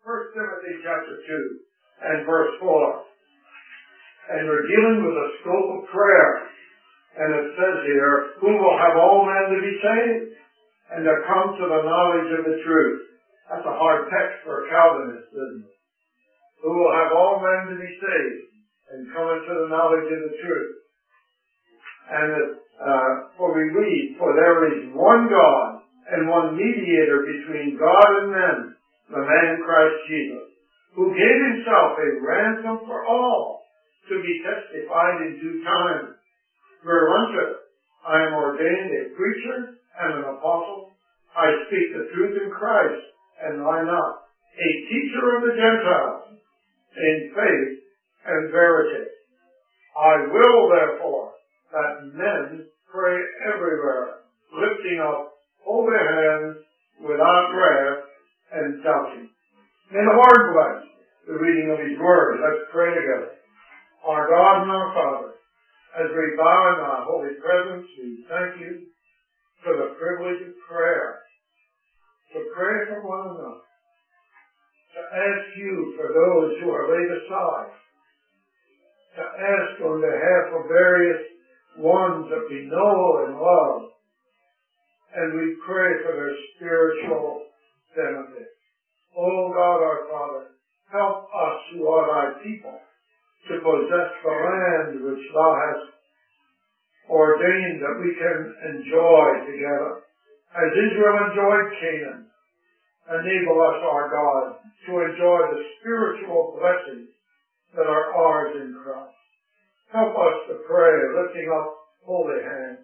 1 Timothy chapter 2 and verse 4. And we're dealing with the scope of prayer. And it says here, who will have all men to be saved and to come to the knowledge of the truth. That's a hard text for a Calvinist, isn't it? Who will have all men to be saved and come into the knowledge of the truth. And for we read, for there is one God and one mediator between God and men, the man Christ Jesus, who gave himself a ransom for all, to be testified in due time. Whereunto I am ordained a preacher and an apostle. I speak the truth in Christ, and lie not, a teacher of the Gentiles, in faith and verity. I will, therefore, that men pray everywhere, lifting up holy hands without wrath and doubting. May the Lord bless the reading of His Word. Let's pray together. Our God and our Father, as we bow in thy holy presence, we thank you for the privilege of prayer, to pray for one another, to ask you for those who are laid aside, to ask on behalf of various ones that we know and love, and we pray for their spiritual benefit. Oh God, our Father, help us who are thy people to possess the land which thou hast ordained that we can enjoy together. As Israel enjoyed Canaan, enable us, our God, to enjoy the spiritual blessings that are ours in Christ. Help us to pray, lifting up holy hands,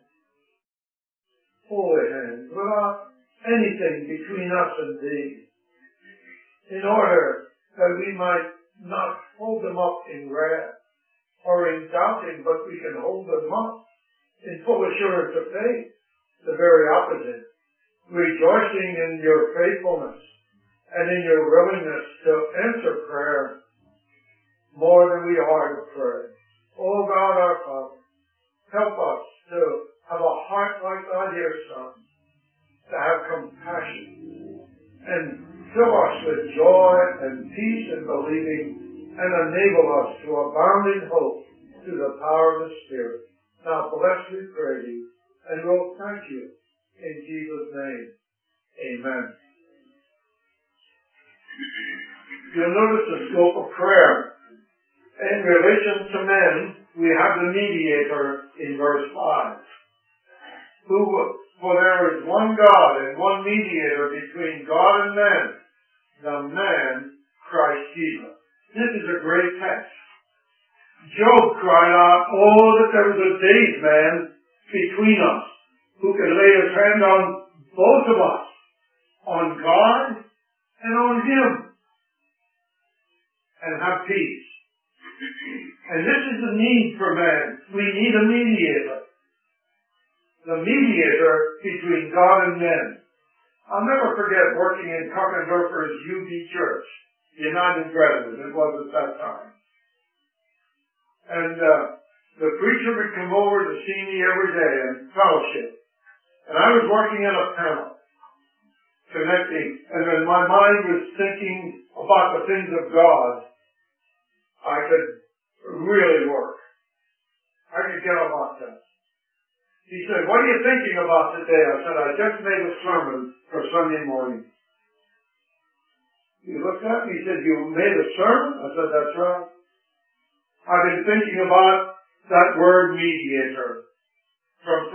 without anything between us and thee, in order that we might not hold them up in wrath or in doubting, but we can hold them up in full assurance of faith, the very opposite, rejoicing in your faithfulness and in your willingness to answer prayer more than we are to pray. Oh God, our Father, help us to have a heart like thy dear Son, to have compassion and fill us with joy and peace in believing, and enable us to abound in hope through the power of the Spirit. Now bless, we pray thee, and we'll thank you in Jesus' name. Amen. You'll notice the scope of prayer. In relation to men, we have the mediator in verse 5. For there is one God and one mediator between God and men, the man Christ Jesus. This is a great text. Job cried out, oh, that there was a day's man between us, who could lay his hand on both of us, on God and on him, and have peace. And this is the need for man. We need a mediator. The mediator between God and men. I'll never forget working in Cockendorfer's UB Church, United Brethren. It was at that time. And the preacher would come over to see me every day in fellowship. And I was working in a panel, connecting. And when my mind was thinking about the things of God, I could really work. I could get about that. He said, what are you thinking about today? I said, I just made a sermon for Sunday morning. He looked at me, he said, you made a sermon? I said, that's right. I've been thinking about that word mediator from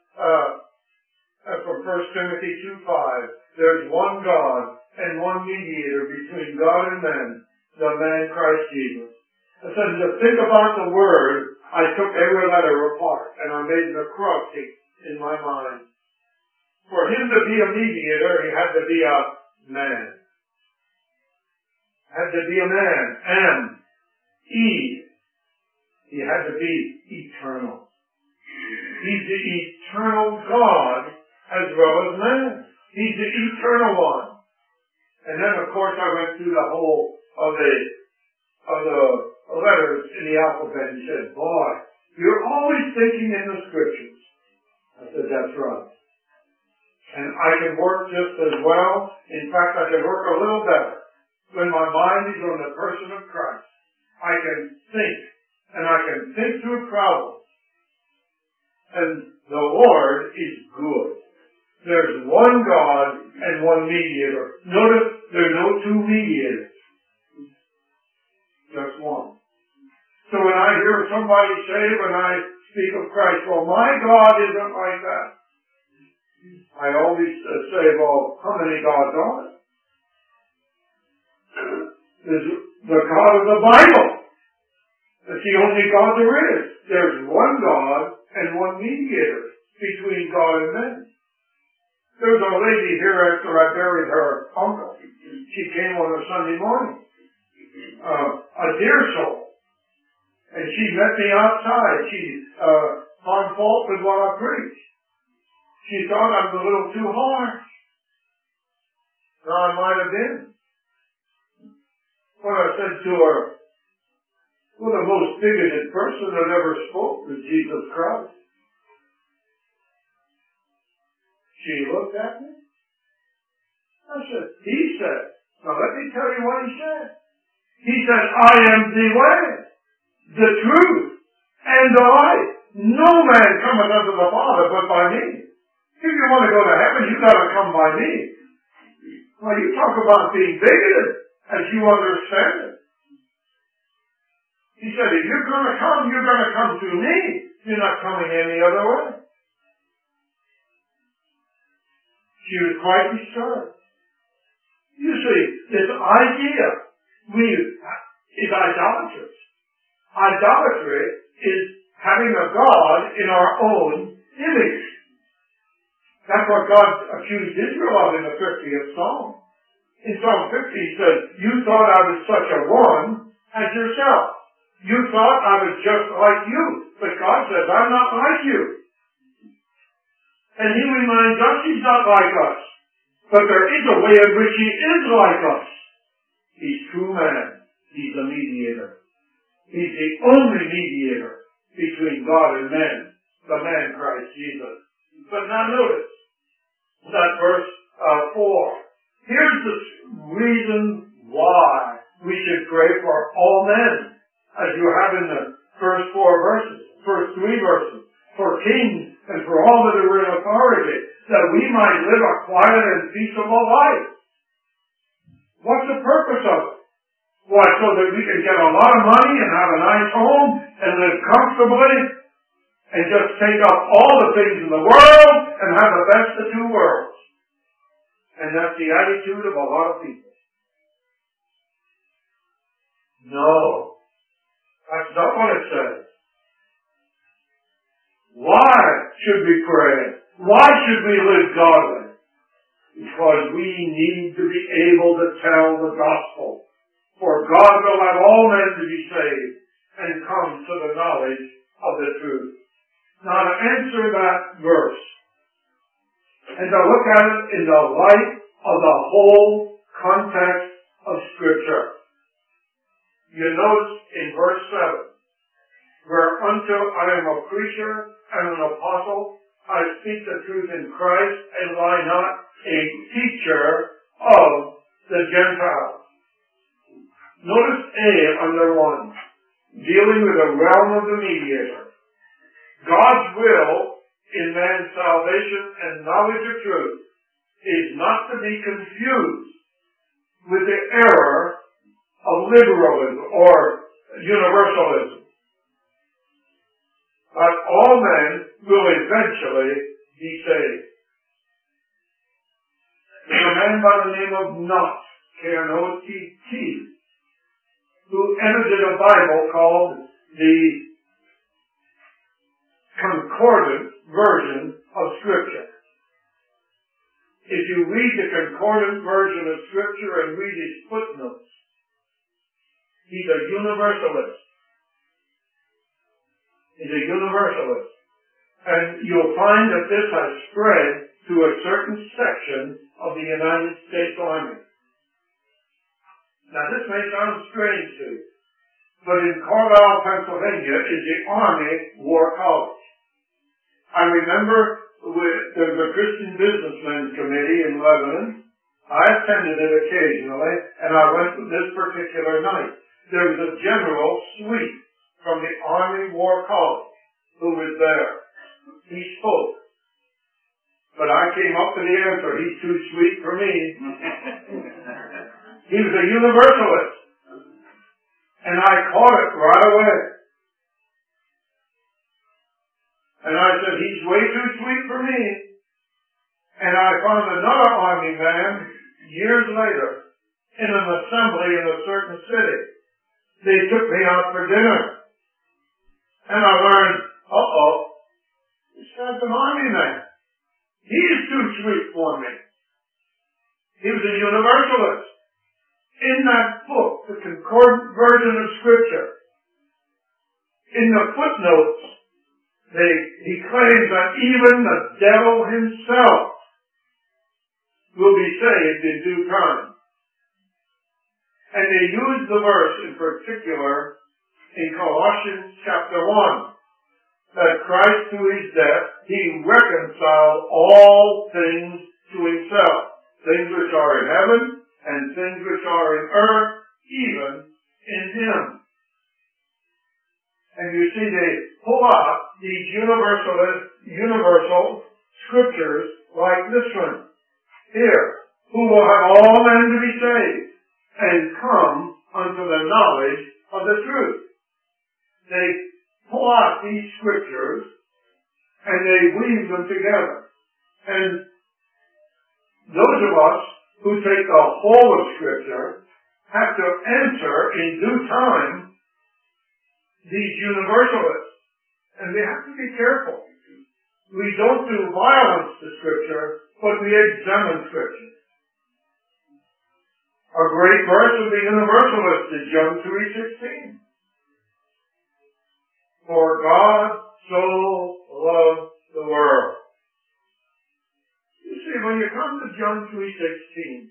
1 Timothy 2:5. There's one God and one mediator between God and men, the man Christ Jesus. I said, to think about the word, I took every letter apart and I made an acrostic in my mind. For him to be a mediator, he had to be a man. Had to be a man. M-E. He had to be eternal. He's the eternal God as well as man. He's the eternal one. And then, of course, I went through the whole of the letters in the alphabet. He said, boy, you're always thinking in the scriptures. I said, that's right. And I can work just as well. In fact, I can work a little better when my mind is on the person of Christ, I can think, and I can think through problems. And the Lord is good. There's one God and one mediator. Notice there are no two mediators. Just one. So when I hear somebody say, when I speak of Christ, well, my God isn't like that. I always say, well, how many gods are there? There's the God of the Bible. That's the only God there is. There's one God and one mediator between God and men. There was a lady here after I buried her uncle. She came on a Sunday morning. A dear soul. And she met me outside. She found fault with what I preached. She thought I was a little too harsh. Now I might have been. When I said to her, well, the most bigoted person that ever spoke was Jesus Christ. She looked at me. I said, he said. Now let me tell you what he said. He said, I am the way, the truth, and the life. No man cometh unto the Father but by me. If you want to go to heaven, you got to come by me. Well, you talk about being bigoted as you understand it. He said, if you're going to come through me. You're not coming any other way. She was quite disturbed. You see, this idea is idolatrous. Idolatry is having a God in our own image. That's what God accused Israel of in the 50th Psalm. In Psalm 50 he said, you thought I was such a one as yourself. You thought I was just like you. But God says, I'm not like you. And he reminds us he's not like us. But there is a way in which he is like us. He's true man. He's a mediator. He's the only mediator between God and men. The man Christ Jesus. But now notice that verse 4. Here's the reason why we should pray for all men. As you have in the first 3 verses. For kings and for all that are in authority, that we might live a quiet and peaceable life. What's the purpose of it? Why, so that we can get a lot of money and have a nice home and live comfortably and just take up all the things in the world and have the best of two worlds. And that's the attitude of a lot of people. No. That's not what it says. Why should we pray? Why should we live godly? Because we need to be able to tell the gospel. For God will have all men to be saved and come to the knowledge of the truth. Now to answer that verse, and to look at it in the light of the whole context of Scripture. You notice in verse 7, whereunto I am a preacher and an apostle, I speak the truth in Christ and lie not, a teacher of the Gentiles. Notice A under 1, dealing with the realm of the mediator. God's will in man's salvation and knowledge of truth is not to be confused with the error of liberalism or universalism. But all men will eventually be saved. There's a man by the name of Knott, K-N-O-T-T, who edited a Bible called the Concordant Version of Scripture. If you read the Concordant Version of Scripture and read his footnotes, he's a universalist. He's a universalist. And you'll find that this has spread to a certain section of the United States Army. Now this may sound strange to you, but in Carlisle, Pennsylvania is the Army War College. I remember there was a Christian Businessmen's Committee in Lebanon, I attended it occasionally, and I went this particular night. There was a general sweet from the Army War College who was there. He spoke. But I came up to the answer, he's too sweet for me. He was a universalist. And I caught it right away. And I said, he's way too sweet for me. And I found another Army man years later in an assembly in a certain city. They took me out for dinner. And I learned, this guy's an Army man. He's too sweet for me. He was a universalist. In that book, the Concordant Version of Scripture, in the footnotes, he claims that even the devil himself will be saved in due time. And they use the verse in particular in Colossians chapter 1, that Christ through his death, he reconciled all things to himself, things which are in heaven and things which are in earth, even in him. And you see, they pull out these universal scriptures like this one here, who will have all men to be saved and come unto the knowledge of the truth. They pull out these scriptures and they weave them together. And those of us who take the whole of Scripture have to enter in due time these universalists. And we have to be careful. We don't do violence to Scripture, but we examine Scripture. A great verse of the universalist is John 3:16. For God so loved the world. You see, when you come to John 3:16,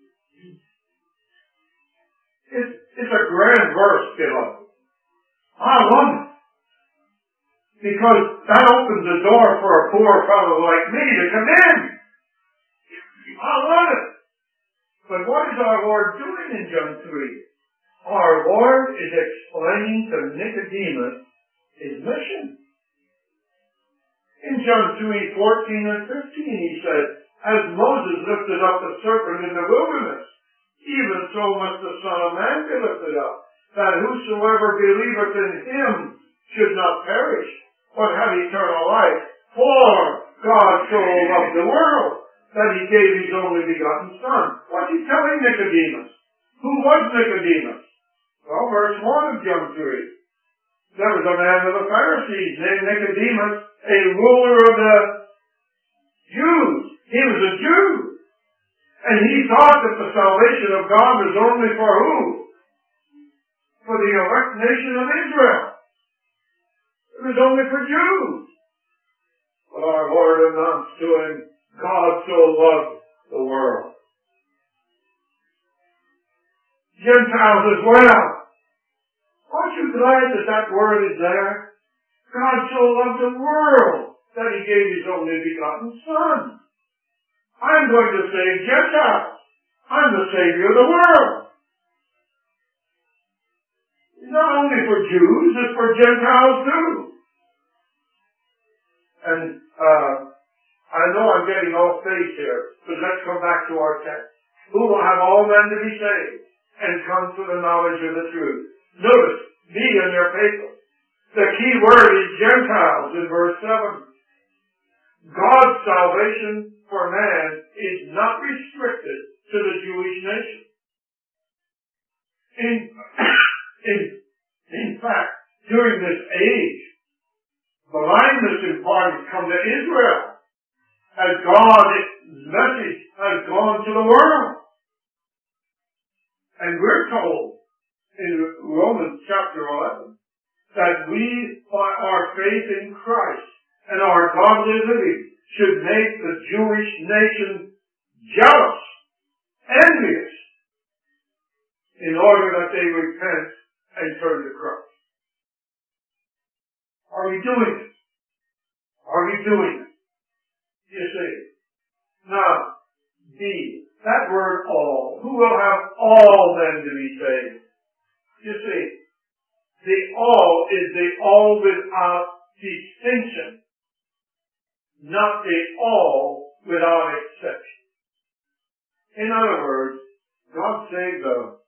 it's a grand verse, beloved. I love it. Because that opens the door for a poor fellow like me to come in. I love it. But what is our Lord doing in John 3? Our Lord is explaining to Nicodemus his mission. In John 3:14 and 15, he said, as Moses lifted up the serpent in the wilderness, even so must the Son of Man be lifted up, that whosoever believeth in him should not perish, but have eternal life. For God so loved the world, that he gave his only begotten Son. What's he telling Nicodemus? Who was Nicodemus? Well, verse 1 of John 3. There was a man of the Pharisees named Nicodemus, a ruler of the Jews. He was a Jew. And he thought that the salvation of God was only for who? For the elect nation of Israel. It was only for Jews. But our Lord announced to him, God so loved the world. Gentiles as well. Aren't you glad that that word is there? God so loved the world that he gave his only begotten Son. I'm going to save Gentiles. I'm the Savior of the world. Not only for Jews, it's for Gentiles too. And I know I'm getting off base here, but let's come back to our text. Who will have all men to be saved and come to the knowledge of the truth? Notice, be in your paper. The key word is Gentiles in verse 7. God's salvation for man is not restricted to the Jewish nation. In fact, during this age, blindness in part has come to Israel as God's message has gone to the world. And we're told in Romans chapter 11 that we, by our faith in Christ and our godly living, should make the Jewish nation jealous, envious, in order that they repent and turn to Christ. Are we doing it? Are we doing it? You see. Now, B, That word all. Who will have all men to be saved? You see, the all is the all without distinction, not the all without exception. In other words, God saved a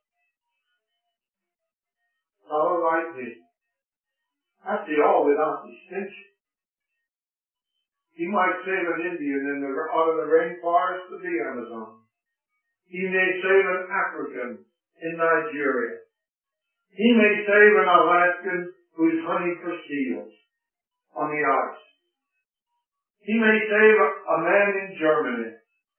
fellow like me. That's the all without distinction. He might save an Indian out of the rainforest of the Amazon. He may save an African in Nigeria. He may save an Alaskan who's hunting for seals on the ice. He may save a man in Germany.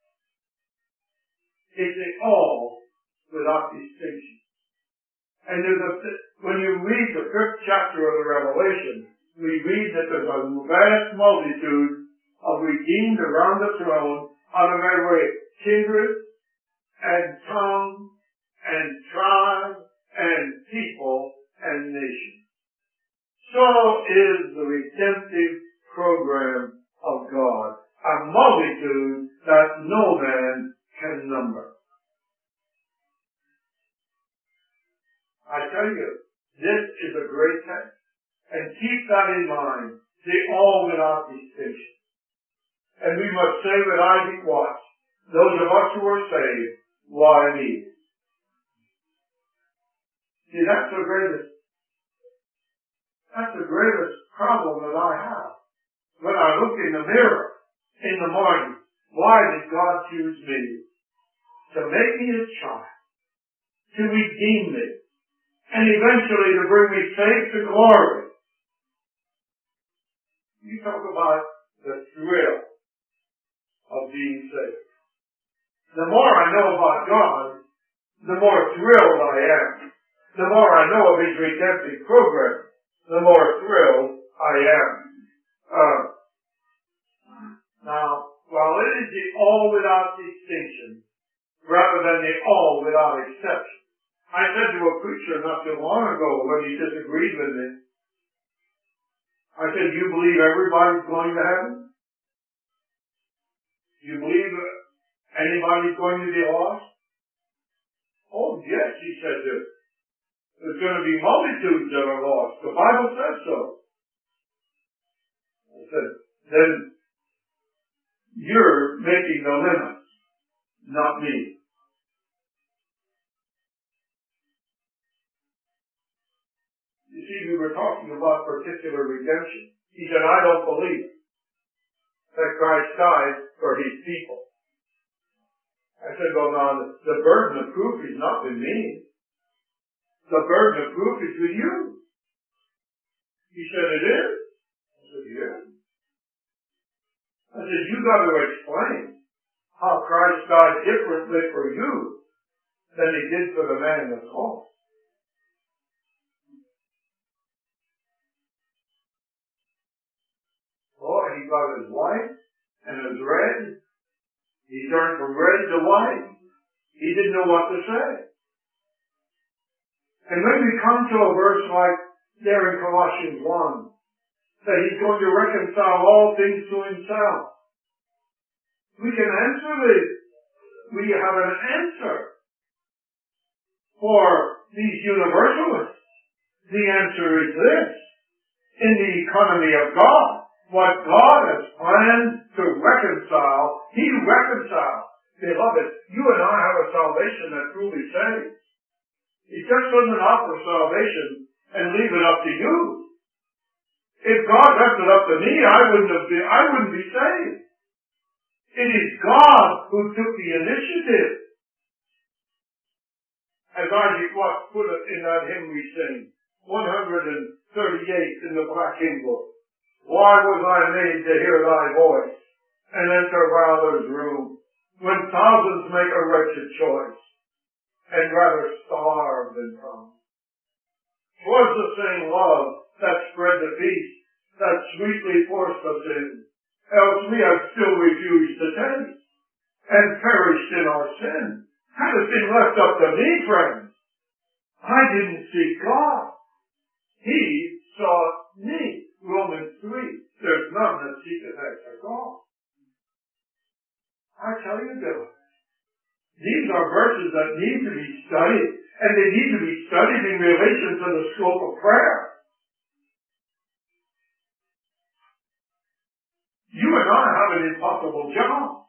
It's the all without distinction. And when you read the 5th chapter of the Revelation, we read that there's a vast multitude of redeemed around the throne out of every kindred and tongue and tribe and people and nation. So is the redemptive program of God, a multitude that no man can number. I tell you, this is a great text. And keep that in mind, the all without distinction. And we must say with Isaac Watts, those of us who are saved, why me? See, that's the greatest problem that I have. When I look in the mirror in the morning, why did God choose me? To make me his child, to redeem me, and eventually to bring me safe to glory. You talk about the thrill of being saved. The more I know about God, the more thrilled I am. The more I know of his redemptive program, the more thrilled I am. Now, while it is the all without distinction, rather than the all without exception, I said to a preacher not too long ago when he disagreed with me, I said, you believe everybody's going to heaven? You believe anybody's going to be lost? Oh, yes, he said, there's going to be multitudes that are lost. The Bible says so. I said, then you're making the limits, not me. You see, we were talking about particular redemption. He said, I don't believe that Christ died for his people. I said, well, now, the burden of proof is not with me. The burden of proof is with you. He said, it is? I said, yeah. I said, you got to explain how Christ died differently for you than he did for the man that's lost. Oh, he got his white and his red. He turned from red to white. He didn't know what to say. And when we come to a verse like there in Colossians 1, that he's going to reconcile all things to himself, we can answer this. We have an answer for these universalists. The answer is this. In the economy of God, what God has planned to reconcile, he reconciles. Beloved, you and I have a salvation that truly saves. He just doesn't offer salvation and leave it up to you. If God left it up to me, I wouldn't be saved. It is God who took the initiative. As Isaac Watts put it in that hymn we sing, 138 in the Black Hymn Book. Why was I made to hear thy voice and enter Rather's room when thousands make a wretched choice and rather starve than come? 'Twas the same love that spread the peace that sweetly forced us in, else we have still refused to taste and perished in our sin. Had it been left up to me, friends, I didn't seek God. He sought me. Romans 3. There's none that seeketh after God. I tell you, Bill, These are verses that need to be studied, and they need to be studied in relation to the scope of prayer. You and I have an impossible job.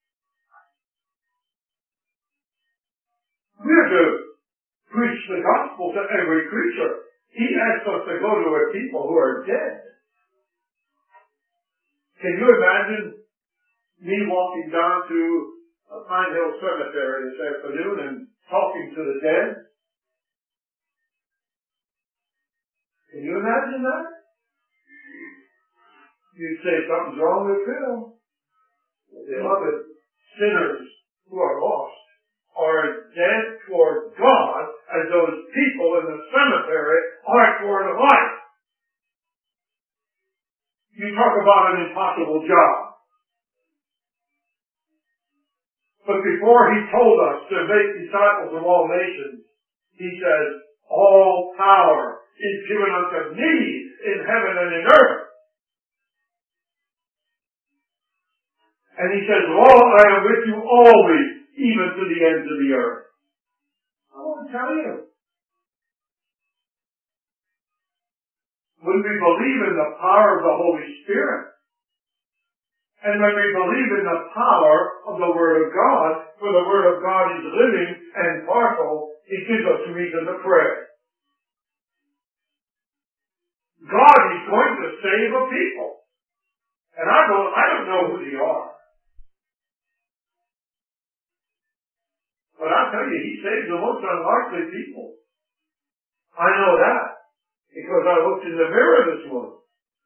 We're to preach the gospel to every creature. He asks us to go to a people who are dead. Can you imagine me walking down to a Pine Hill Cemetery this afternoon and talking to the dead? Can you imagine that? You'd say something's wrong with Phil. Beloved, sinners who are lost are as dead toward God as those people in the cemetery are toward life. You talk about an impossible job. But before he told us to make disciples of all nations, he says, all power is given unto me in heaven and in earth. And he says, lo, I am with you always, even to the ends of the earth. I want to tell you. When we believe in the power of the Holy Spirit, and when we believe in the power of the Word of God, for the Word of God is living and powerful, it gives us reason to pray. God is going to save a people. And I don't know who they are. But I'll tell you, he saves the most unlikely people. I know that because I looked in the mirror this morning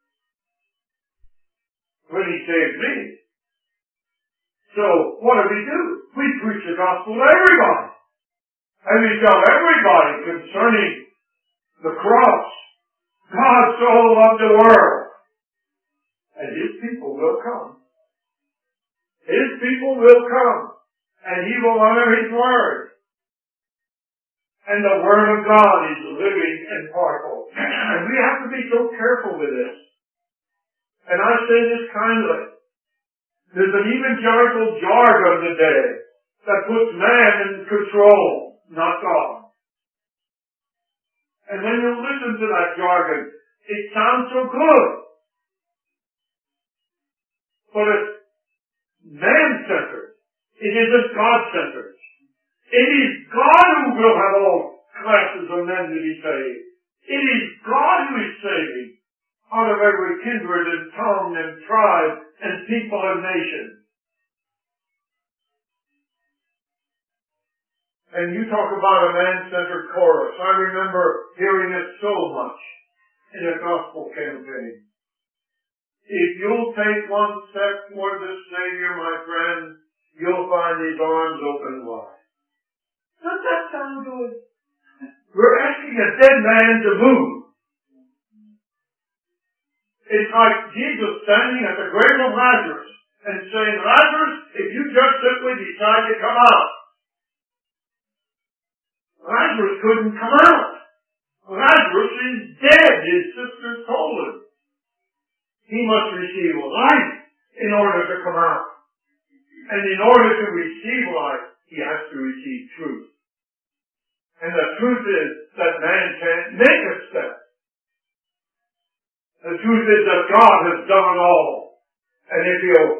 when he saved me. So what do? We preach the gospel to everybody. And we tell everybody concerning the cross. God so loved the world. And his people will come. His people will come. And he will honor his word. And the word of God is living and powerful. And we have to be so careful with this. And I say this kindly. There's an evangelical jargon today that puts man in control, not God. And when you listen to that jargon, it sounds so good. But it's man-centered. It isn't God-centered. It is God who will have all classes of men to be saved. It is God who is saving out of every kindred and tongue and tribe and people and nation. And you talk about a man-centered chorus. I remember hearing it so much in a gospel campaign. If you'll take one step toward the Savior, my friend, you'll find his arms open wide. Doesn't that sound good? We're asking a dead man to move. It's like Jesus standing at the grave of Lazarus and saying, Lazarus, if you just simply decide to come out. Lazarus couldn't come out. Lazarus is dead, his sisters told him. He must receive life in order to come out. And in order to receive life, he has to receive truth. And the truth is that man can't make a step. The truth is that God has done it all. And if you'll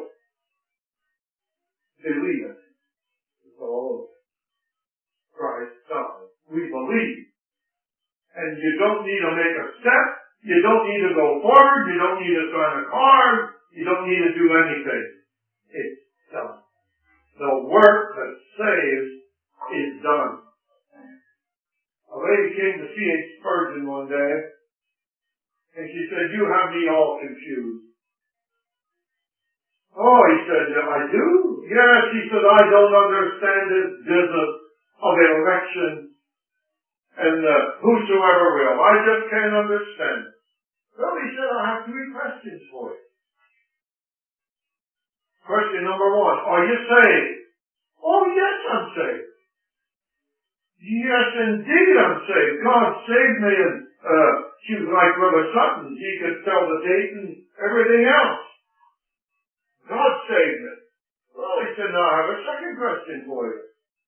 believe it, it's all over. Christ died. We believe. And you don't need to make a step. You don't need to go forward. You don't need to sign a card. You don't need to do anything. It's done. The work that saves is done. A lady came to C.H. Spurgeon one day, and she said, you have me all confused. Oh, he said, I do? Yes, he said, I don't understand this business of election and whosoever will. I just can't understand. Well, he said, I have three questions for you. Question number one, are you saved? Oh, yes, I'm saved. Yes, indeed, I'm saved. God saved me, and she was like Brother Sutton. He could tell the date and everything else. God saved me. Well, he said, now I have a second question for you.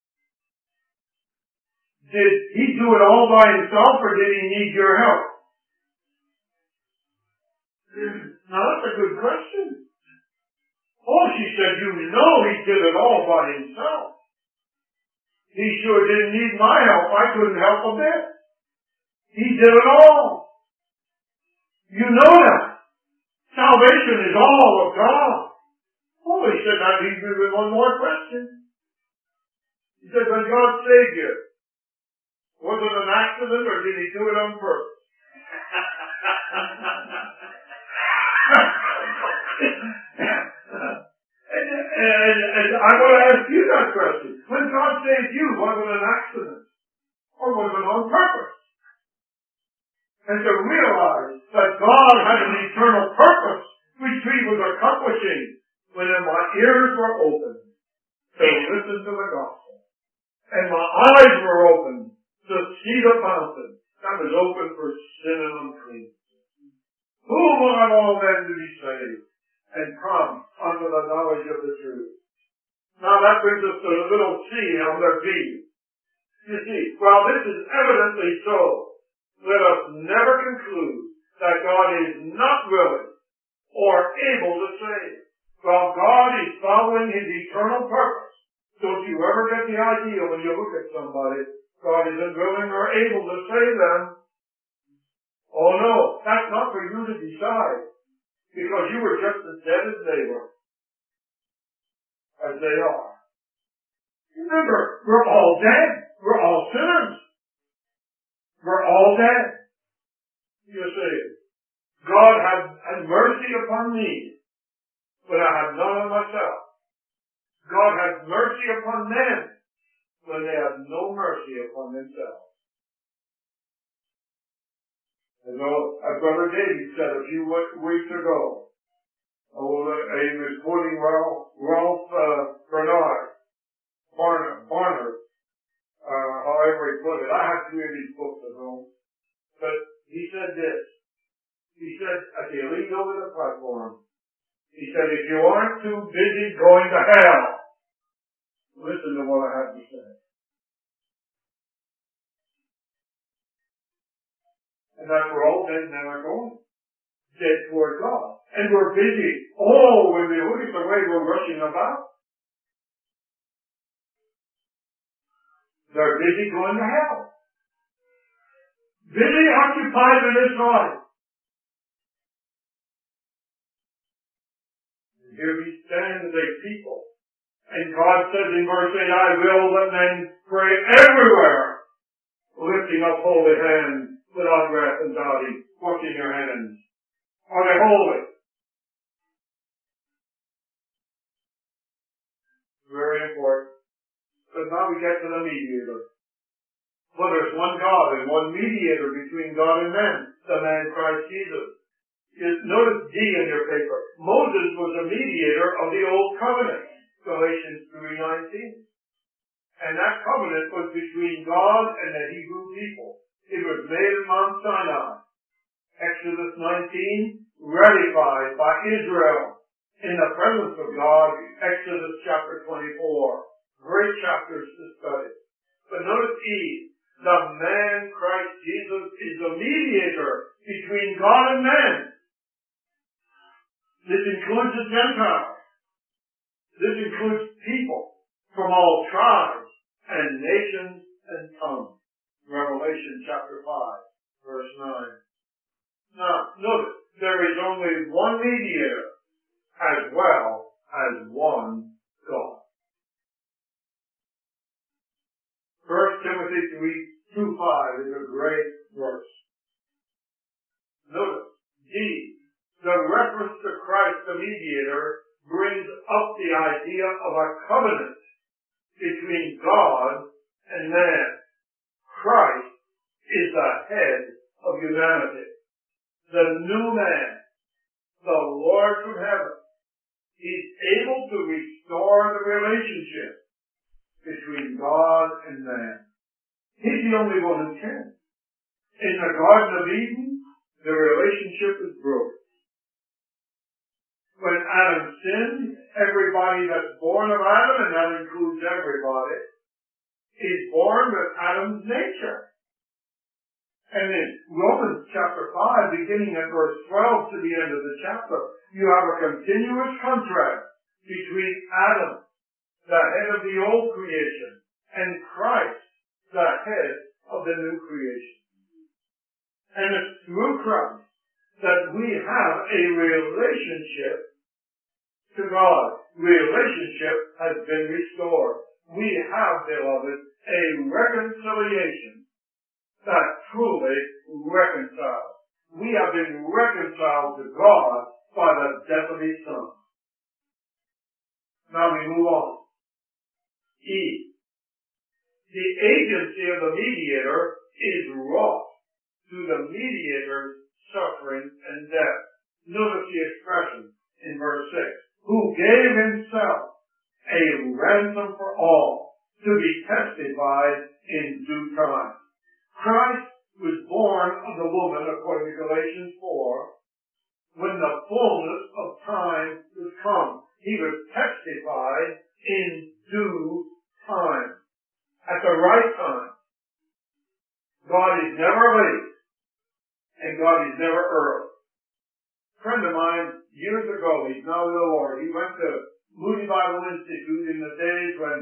Did he do it all by himself, or did he need your help? Now that's a good question. Oh, she said, you know he did it all by himself. He sure didn't need my help. I couldn't help a bit. He did it all. You know that. Salvation is all of God. Oh, he said, that leaves me with one more question. He said, when God saved you, was it an accident or did he do it on purpose? and I want to ask you that question. When God saved you, was it an accident? Or was it on purpose? And to realize that God had an eternal purpose which he was accomplishing when my ears were open to listen to the gospel. And my eyes were open to see the fountain that was open for sin and unclean. Who will have all men to be saved and come unto the knowledge of the truth? Now that brings us to the little C on the B. You see, while this is evidently so, let us never conclude that God is not willing or able to save. While God is following his eternal purpose, don't you ever get the idea when you look at somebody, God isn't willing or able to save them. Oh no, that's not for you to decide, because you were just as dead as they were, as they are. Remember, we're all dead. We're all sinners. We're all dead. You see, God had mercy upon me, but I have none of myself. God had mercy upon them when they had no mercy upon themselves. As Brother David said a few weeks ago, he was quoting Ralph Barner, however he put it. I have 3 of these books at home. But he said this. He said, as he leaned over the platform, he said, if you aren't too busy going to hell, listen to what I have to say. And that's where all dead men are going. Dead toward God. And we're busy. Oh, when we look at the way we're rushing about, they're busy going to hell. Busy occupied in this life. And here we stand as a people. And God says in verse 8, I will that men pray everywhere, lifting up holy hands without wrath and doubting, washing your hands. Are they holy? Very important. But now we get to the mediator. Well, there's one God and one mediator between God and man, the man Christ Jesus. Notice D in your paper. Moses was a mediator of the Old Covenant, Galatians 3:19. And that covenant was between God and the Hebrew people. It was made at Mount Sinai. Exodus 19, ratified by Israel in the presence of God. Exodus chapter 24. Great chapters to study. But notice E. The man Christ Jesus is the mediator between God and man. This includes the Gentiles. This includes people from all tribes and nations and tongues. Revelation chapter 5, verse 9. Now, notice, there is only one mediator as well as one God. 1 Timothy 3:2-5 is a great verse. Notice, D, the reference to Christ the mediator brings up the idea of a covenant between God and man. Christ is the head of humanity. The new man, the Lord from heaven. He's able to restore the relationship between God and man. He's the only one who can. In the Garden of Eden, the relationship is broken. When Adam sinned, everybody that's born of Adam, and that includes everybody, is born with Adam's nature. And in Romans chapter 5, beginning at verse 12 to the end of the chapter, you have a continuous contrast between Adam, the head of the old creation, and Christ, the head of the new creation. And it's through Christ that we have a relationship to God. Relationship has been restored. We have, beloved, a reconciliation that truly reconciles. We have been reconciled to God by the death of His Son. Now we move on. E. The agency of the mediator is wrought through the mediator's suffering and death. Notice the expression in verse 6. Who gave Himself a ransom for all to be testified in due time. Christ was born of the woman, according to Galatians 4, when the fullness of time was come. He was testified in due time. At the right time. God is never late, and God is never early. A friend of mine, years ago, he's now with the Lord, he went to Moody Bible Institute in the days when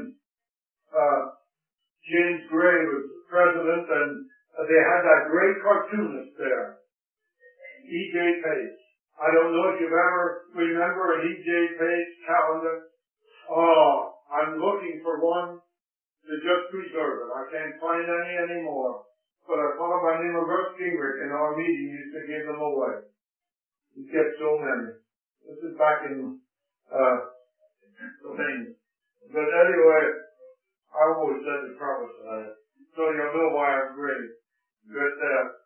James Gray was president, and they had that great cartoonist there, E.J. Pace. I don't know if you've ever remember an E.J. Pace calendar. Oh, I'm looking for one to just preserve it. I can't find any anymore. But a fellow by the name of Russ Gingrich in our meeting used to give them away. He kept so many. This is back in Pennsylvania. But anyway, I always said to prophesy. So you'll know why I'm great. But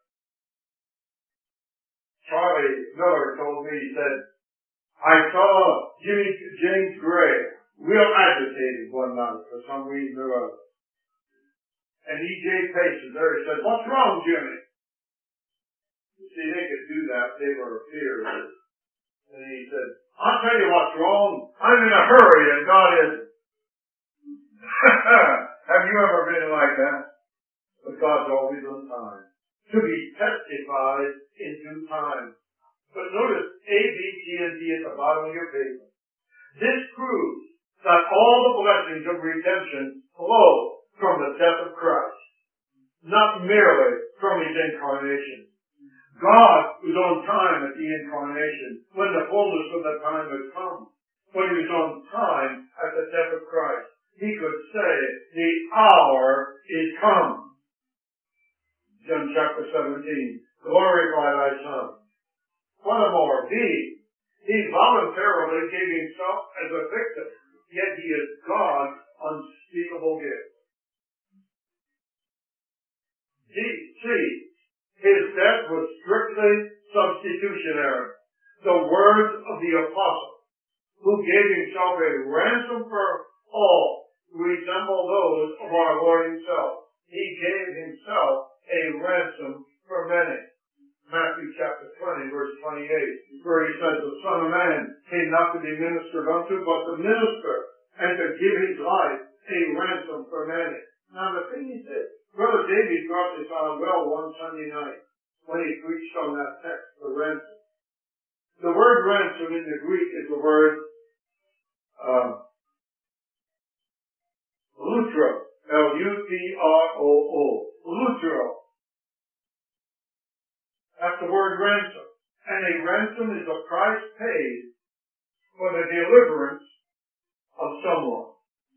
Charlie Miller told me, he said, I saw James Gray real agitated one night for some reason or other. And E.J. Pace was there. He said, what's wrong, Jimmy? You see, they could do that. They were fearless. And he said, I'll tell you what's wrong. I'm in a hurry and God isn't. Have you ever been like that? But God's always on time. To be testified in due time. But notice A, B, C, and D at the bottom of your paper. This proves that all the blessings of redemption flow from the death of Christ, not merely from His incarnation. God was on time at the incarnation when the fullness of the time had come. But He was on time at the death of Christ. He could say, the hour is come. John chapter 17, glorify Thy Son. Furthermore, B, He voluntarily gave Himself as a victim, yet He is God's unspeakable gift. C, His death was strictly substitutionary. The words of the apostle, who gave Himself a ransom for all, resemble those of our Lord Himself. He gave Himself a ransom for many. Matthew chapter 20, verse 28, where He says, the Son of Man came not to be ministered unto, but to minister, and to give His life a ransom for many. Now the thing is this, Brother Davies brought this out well one Sunday night when he preached on that text, the ransom. The word ransom in the Greek is the word lutro, L-U-T-R-O-O, lutro. That's the word ransom. And a ransom is a price paid for the deliverance of someone.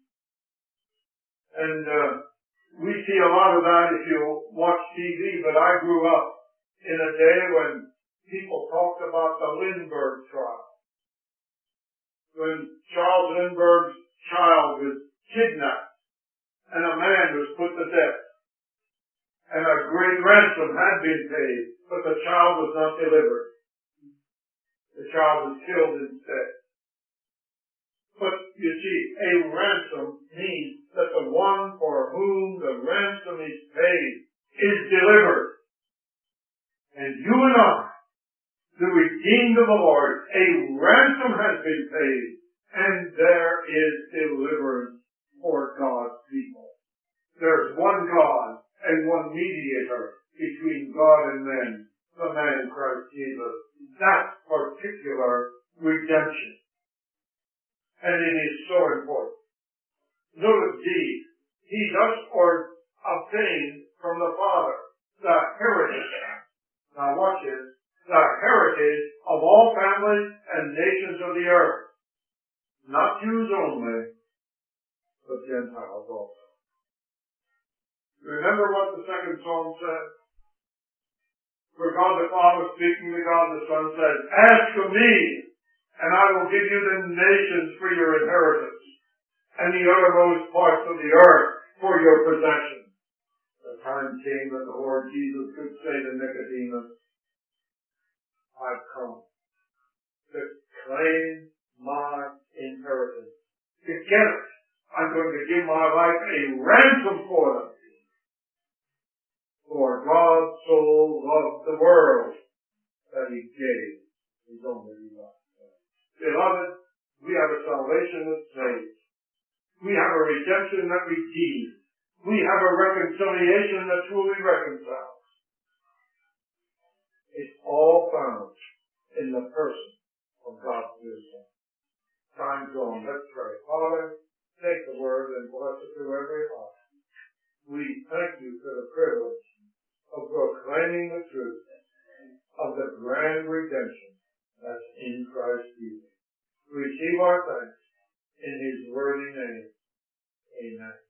And we see a lot of that if you watch TV, but I grew up in a day when people talked about the Lindbergh trial. When Charles Lindbergh's child was kidnapped and a man was put to death. And a great ransom had been paid, but the child was not delivered. The child was killed instead. But you see, a ransom means that the one for whom the ransom is paid is delivered. And you and I, the redeemed of the Lord, a ransom has been paid, and there is deliverance for God's people. There's one God and one mediator between God and men, the man Christ Jesus. That particular redemption. And it is so important. Notice D. He thus obtained from the Father the heritage. Now watch this. The heritage of all families and nations of the earth. Not Jews only, but Gentiles also. Remember what the second Psalm said? For God the Father speaking to God the Son said, ask of me, and I will give you the nations for your inheritance, and the uttermost parts of the earth for your possession. The time came that the Lord Jesus could say to Nicodemus, I've come to claim my inheritance. To get it, I'm going to give my life a ransom for them. For God so loved the world that he gave his only begotten Son. Beloved, we have a salvation that saves. We have a redemption that redeems. We have a reconciliation that truly reconciles. It's all found in the person of God's dear Son. Time's gone. Let's pray. Father, take the word and bless it to every heart. We thank you for the privilege of proclaiming the truth of the grand redemption that's in Christ Jesus. We receive our thanks in his worthy name. Amen.